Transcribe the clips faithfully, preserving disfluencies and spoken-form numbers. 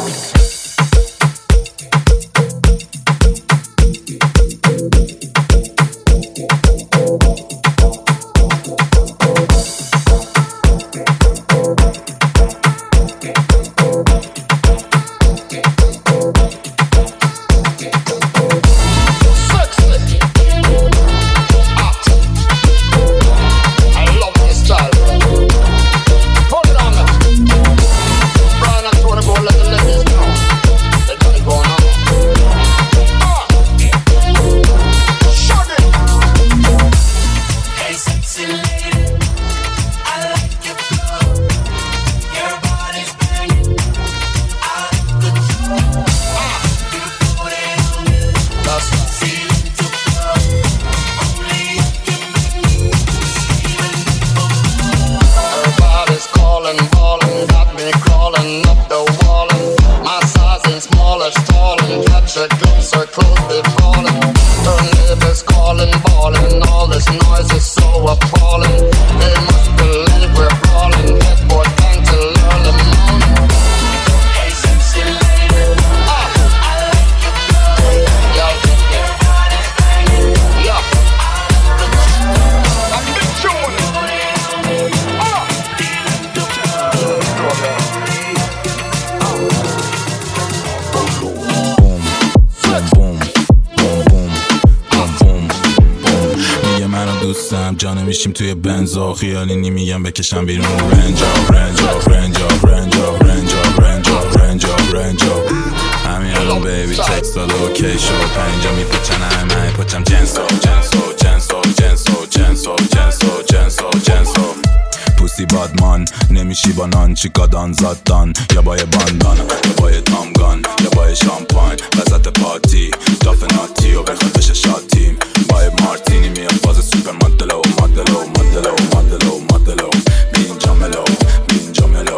میشیم توی بنزا خیالی نمیگم بکشم بیرون رنجا رنجا رنجا رنجا رنجا رنجا رنجا رنجا همین الان بیبی تکست داده اوکی شد پنجا میپچن همه پچم جنسو جنسو جنسو جنسو جنسو جنسو جنسو جنسو پوسی بادمان نمیشی با نان چیکادان زادان یا با یه باندان یا با یه تامگان یا با یه شامپاین وسط پارتی داف ناتی و بخواد بشه شاتیم با یه مارتینی میام باز سوپر مدلو مدلو مدلو مدلو مدلو بینجا ملو بینجا ملو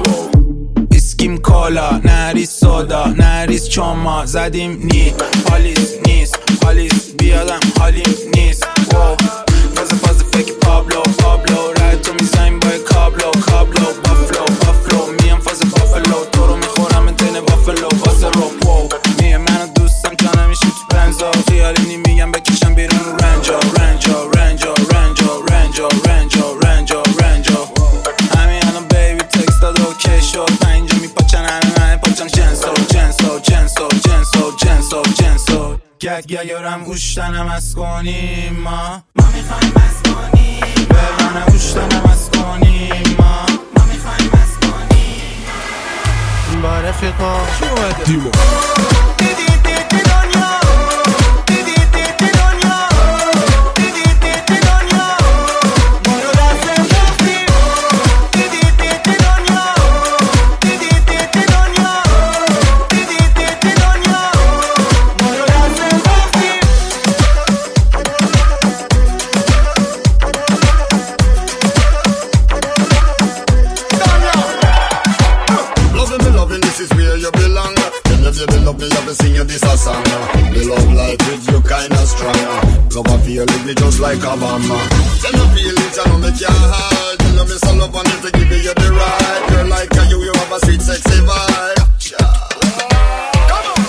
اسکیم کالا نریس سودا نریس چاما زدیم نی پالیس نیست پالیس بیادم حالیم نیست واو فاز فاز فکر پابلو پابلو رد تو میزنیم با کابلو کابلو بافلو بافلو میام فاز بافلو تو رو میخورم انتنه بافلو واسه رو واو میه منو دوستم تا نمیشیم تو بنزا خیالی نمیگم بکشم بیرون رنجا رنجا رنجا رنجا رنجا رنجا رنجا رنجا همین الان بیبی تکست داد اوکی شد اینجا میپاچن همه همه پاچن جنسو جنسو جنسو جنسو جنسو جنسو گگ گگرم اوشتنم از کنیم ما ما میخوایم از کنیم ببنم اوشتنم از کنیم ما ما میخوایم از کنیم با رفیقا چی اومده دیمو just like Obama. Tell me feel it, I know make your heart. Tell me so love on it to give you the right. Girl like you, you have a sweet sexy vibe. Come on.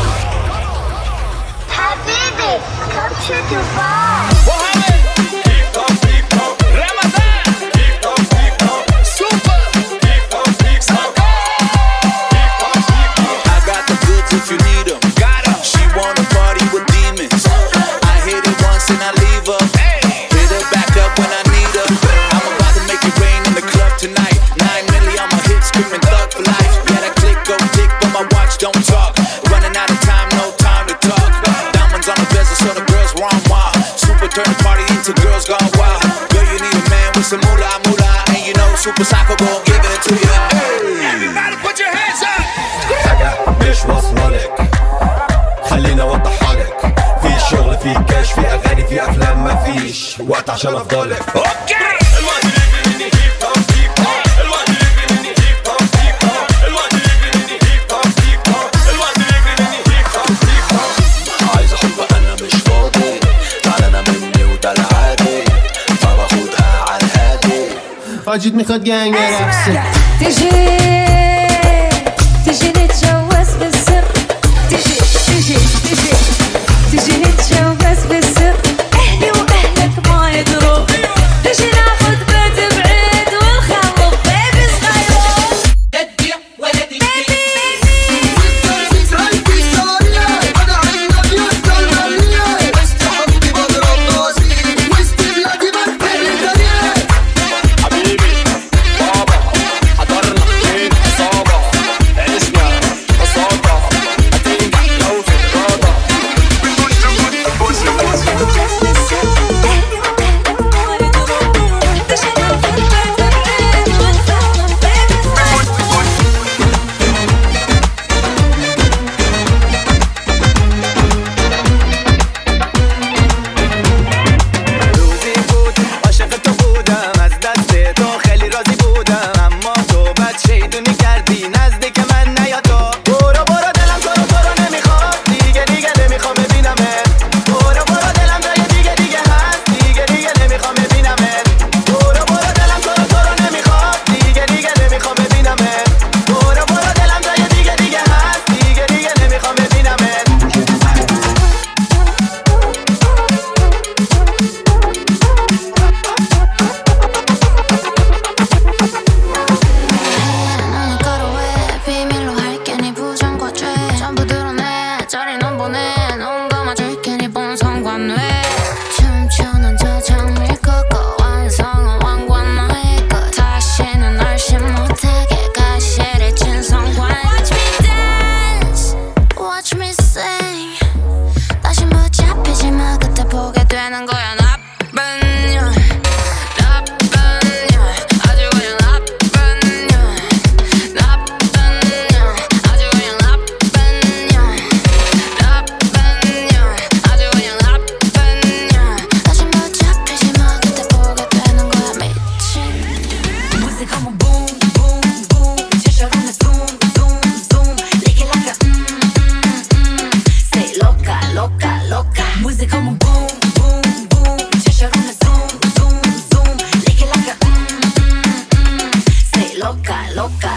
Habibi, come to Dubai. Mohammed, keep on, keep on. Ramadan, keep on, keep on. Super, keep on, keep on. Keep on, keep on. I got the goods if you need them. Got them. She wanna party with demons. I hit it once and I leave her. Hit her back up when I need her. I'm about to make it rain in the club tonight. Nine milli on my hips, screaming thug for life. Yeah, that click go tick, but my watch don't talk. Running out of time, no time to talk. Diamonds on the bezel, so the girls run wild. Super turn the party into girls gone wild. Girl, you need a man with some moolah moolah, and you know Super Psycho gon' give it to you. Everybody, put your hands up. I got مش واصلك خلينا اوضحها لك في شغل في كاش في اغاني في افلام ما فيش وقت عشان افضلك اوكي الوقت اللي مني هيب هوب هيب هوب الوقت اللي مني هيب هوب هيب هوب الوقت اللي مني هيب هوب هيب هوب الوقت اللي مني هيب هوب هيب هوب عايز احب انا مش فاضي تعال انا مني وده العادي فباخدها على الهادي واجد میخواد گنگ رقصه تيجي تيجي نتجوز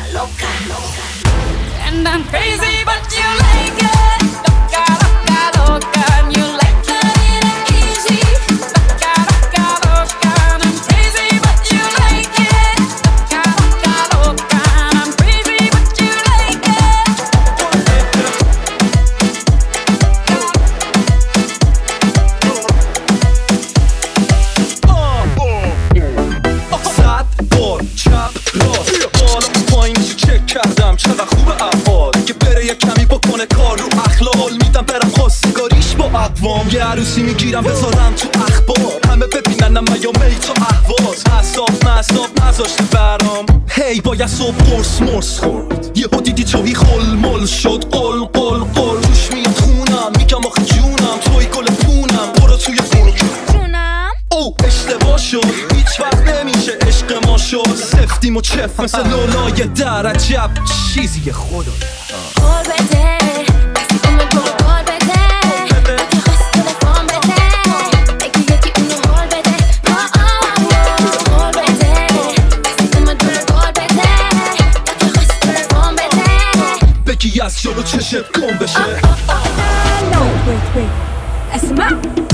loca, loca. And I'm crazy, but you like it. Loca, loca, loca. And you like it easy. Loca, loca, loca. And I'm crazy, but you like it. Loca, loca, loca. And I'm crazy, but you like it. صد بار چپ راست بالا پایینشو چک کردم چقدر خوبه احوال که بره یه کمی بکنه کار رو اخلال میدم برم خواستگاریش با اقوام یه عروسی میگیرم بذارم تو اخبار همه ببینن میامی تو احواز اصاب مصاب نذاشتی برام هی باید صبح قرص مرس خورد یه ها دیدی توی خل مل شد قل قل قل روش میاد خونم میگم آخه جونم توی گل پونم برو توی خونم جونم او اشتباه شد هیچ وقت نمیشه عشق ما شد سفتیم و چف مثل لولای در عجب چیزی خدا قول بده دستی کن برو قول بده اگه خواست تلفن بده یکی یکی اونو حال بده قول بده دستی کن برو قول بده اگه خواست تلفن بده بگی از جلو چشت گم بشه No, wait, wait اسمع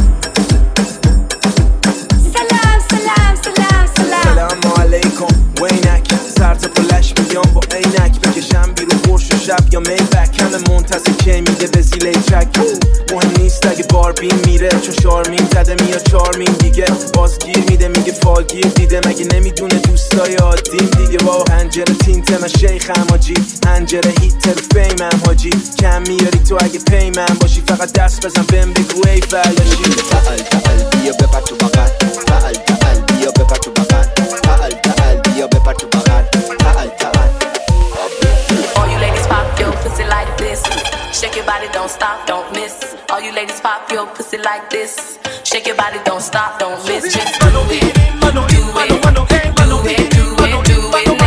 سلام سلام سلام سلام سلام علیکم وینک سر تا پلش بیام با عینک بکشم بیرون خورش و شب یا میبک همه منتظر کی میده به زیله چک مهم نیست اگه باربین میره چون شارمین زده میاد چارمین دیگه بازگیر میده میگه فالگیر دیده مگه نمیدونه دوستای عادیم دیگه با پنجره تینت من شیخم حاجی پنجره هیتر فیمم حاجی کم میاری تو اگه پیمم باشی فقط دست بزن بهم بگو ای فریاشی تعال تعال بیا بپر تو بغل تعال تعال بیا بپر تو بغل تعال تعال بیا بپر تو بغل تعال تعال All you ladies pop your pussy like this. Shake your body, don't stop, don't miss. All you ladies pop your pussy like this. Shake your body, don't stop, don't miss. Just do it, do it, do it, do it, do it now.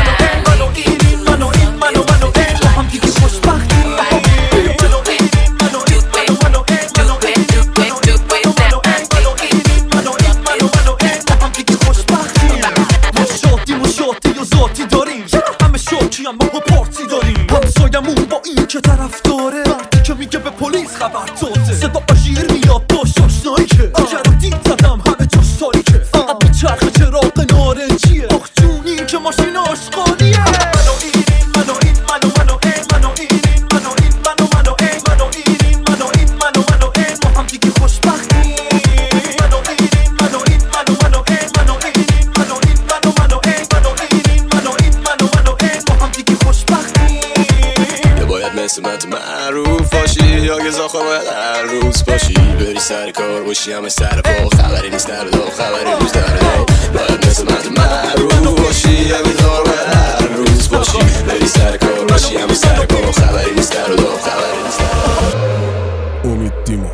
همسایمون با این که طرف داره وقتی که میگه به پلیس خبر داده صدا آژیر میاد باش آشنایی که جرادین زدم همه جاش تاریکه فقط به چرخ چراغ نارنجیه آخ جونی که ماشین آشغالیه منو این منو این منو منو این منو این منو این منو منو این منو این منو این منو منو این ما هم دیگه خوشبختیم منو این منو این منو منو این منو این منو این منو منو این منو این منو این منو منو این ما هم دیگه خوشبختیم باید مثل من تو معروف باشی یا گزاخه باید هر روز باشی بری سر کار باشی همه سر پا خبری نیست در دو خبری روز در دو باید مثل من تو معروف باشی یا گزاخه باید هر روز باشی بری سر کار باشی همه سر پا خبری نیست در دو خبری نیست در دو امید دیما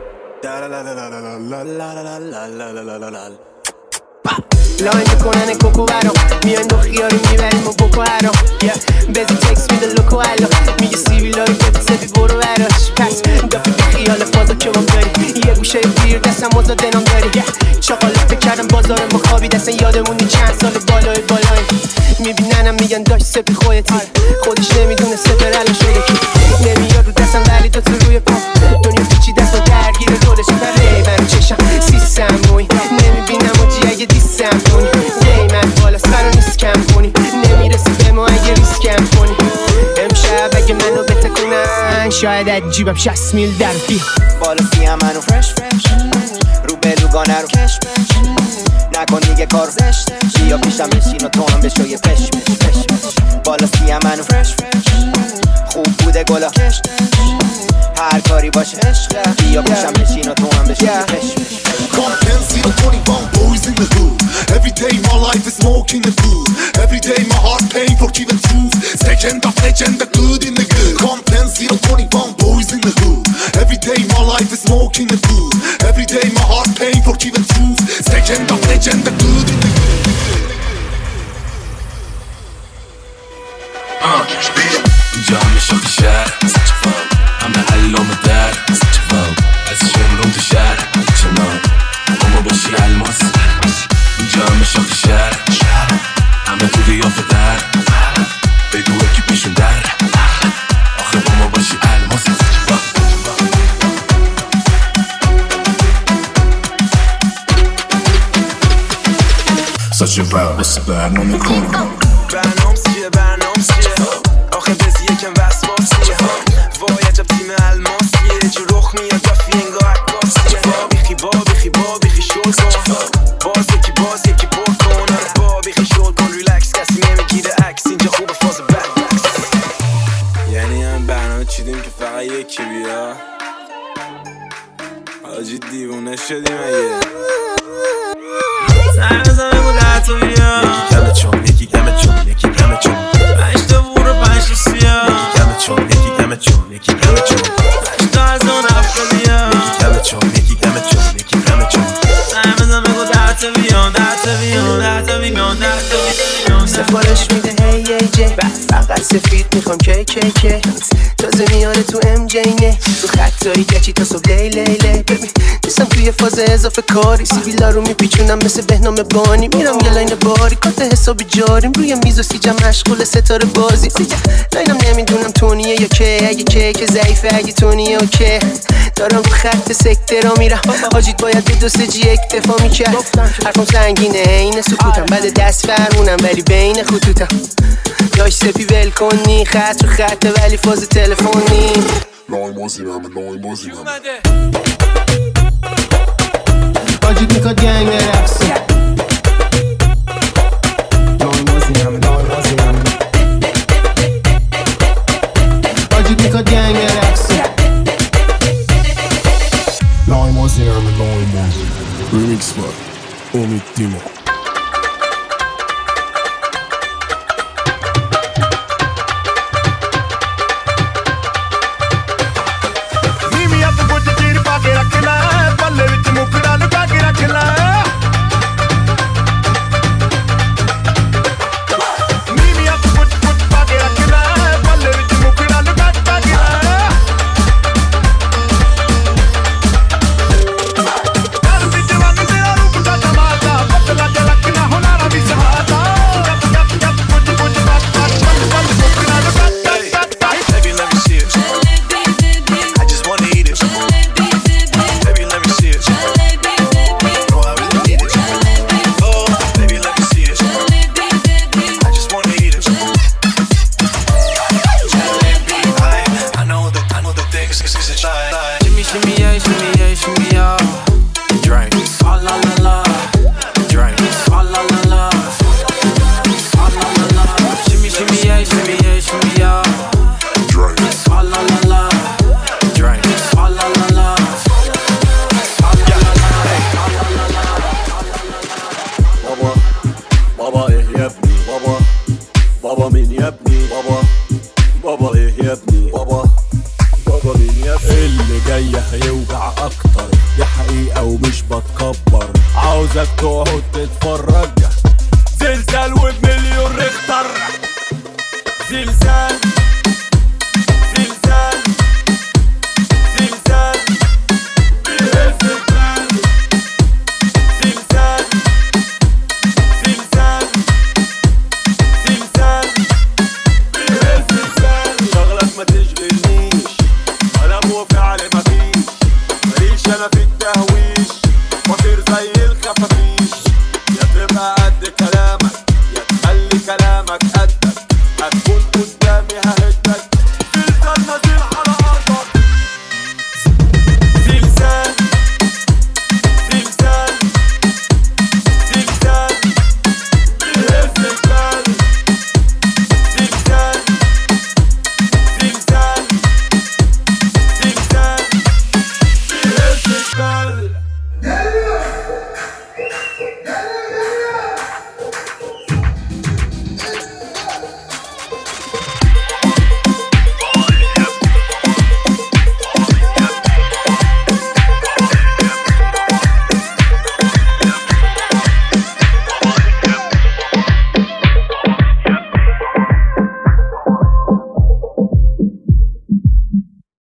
لاین میکنن کوکو برام میان دو خیاری میبریم و بکو هرام بزی تکس میده لوکو هلا میگه سیویلاری که سفید برو براش پس دفعه به خیال فازا که من داری یه گوشه بیر دستم موزا دنام داری چاقاله فکر کردم بازار ما خوابی دستن یادمونی چند سال بالای بالای میبیننم میگن داشت سپی خودتی خودش نمیدونه سپر الان شده کی نمیاد رو دستم ولی دو تو روی پا دنیا پیچی دست و درگیر رولش بره من چشم سیستم موی نمیبینم و جی اگه دیستم کنی قیمت بالا سر نیست کم کنی نمیرسی به ما اگه ریسکم کنی امشب اگه منو بتکنن شاید از جیبم شصت میل در بی بالا سیم منو فرش فرش رو بلوگانه رو کش نکن دیگه کار زشت بیا پیشم بشین و تو هم بشو یه پش پش پش بالا سیم منو فرش فرش خوب بوده گلا کش هر کاری باشه عشق بیا پیشم بشین و تو هم بشو یه پش پش Come ten, see the twenty-one boys in the hood. Every day my life is smoking the food. Every day my heart paying for keeping truth. Second of legend, the good in the good. Come ten, see the twenty-one boys in the hood. Every day my life is smoking the food. Every day my heart paying for keeping truth. Second of legend, the good in the good. Uh, جام شاخ شهر سچفام همه علام در سچفام از شمرون تو شهر چنان اما باشی الماس جام شاخ شهر همه تو قیافه در بگو یکی پیشون در آخه با ما باشی الماس ساچه ور بسه برنامه کنم برنامه چیه برنامه چیه آخه بزی یکم وسواسیه وای عجب تیم الماسیه جو رخ میاد رفی انگاه عکاسیه با بیخی با بیخی با بیخی شل کن باز یکی باز یکی پر کن آره با بیخی شل کن ریلکس کسی نمیگیره عکس اینجا خوبه فاز بکس یعنی هم برنامه چیدیم که فقط یکی بیا آجی دیوونه شدیم اگه سرزمه بود حتی بیا یکی کمه چون یکی کمه چون یکی کمه چون پنج تا بور و پنج تا سیا یکی کمه چون یکی کمه چون یکی کمه چون پنج تا از اون افتادیا یکی کمه چون یکی کمه چون یکی کمه چون سرزمه بود حتی بیان حتی بیان حتی بیان حتی بیان سفارش میده هی ای جی فقط سفید میخوام کی کی کی تازه میاره تو ام جی نه تو خطایی گچی تا صبح لی لی لی ببین نیستم توی فاز اضافه کاری سیبیلا رو میپیچونم مثل بهنام بانی میرم یه لاین باری کارت حسابی جاریم روی میز و سیجم مشغول ستاره بازی لاینم نمیدونم تونیه یا که اگه که که ضعیفه اگه تونیه اوکی دارم رو خط سکته را میرم حاجیت باید به دو سه جی اکتفا میکرد حرفم سنگینه این سکوتم بعد دست فرمونم ولی بین خطوطم داش سپی ول کنی خط رو خطه ولی فاز تلفنی لای مازینم لای مازینم حاجیت میکاد گنگ رقصی لای مازینم لای مازینم حاجیت میکاد گنگ رقصی لای مازینم لای مازینم ریمیکس بار امید دیما هيوجع اكتر دي حقيقة ومش بتكبر عاوزك تقعد تتفرج